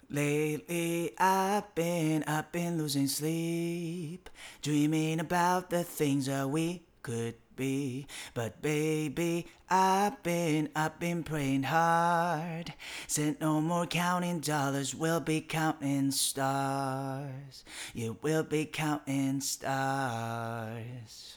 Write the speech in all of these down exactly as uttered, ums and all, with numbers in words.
Lately I've been, I've been losing sleep, dreaming about the things that we could be. But baby, I've been, I've been praying hard. Said no more counting dollars, we'll be counting stars. You will be counting stars.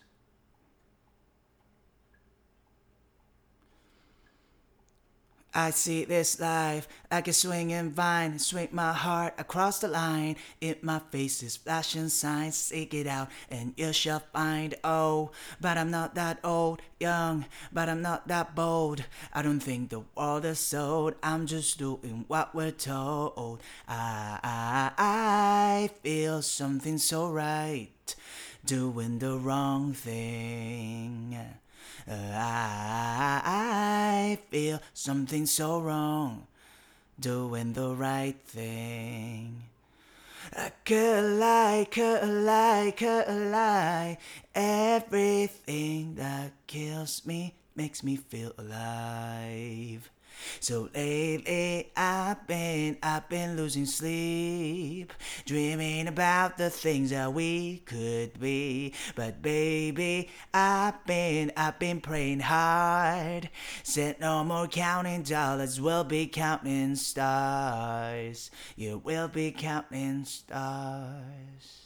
I see this life like a swinging vine, swing my heart across the line. In my face is flashing signs, seek it out and you shall find. Oh, but I'm not that old, young, but I'm not that bold. I don't think the world is sold, I'm just doing what we're told. I, I, I feel something so right, doing the wrong thing. Uh, I, I feel something so wrong, doing the right thing. I could lie, could lie, could lie. Everything that kills me makes me feel alive. So lately I've been, I've been losing sleep, dreaming about the things that we could be. But baby, I've been, I've been praying hard. Said no more counting dollars, we'll be counting stars. You will be counting stars.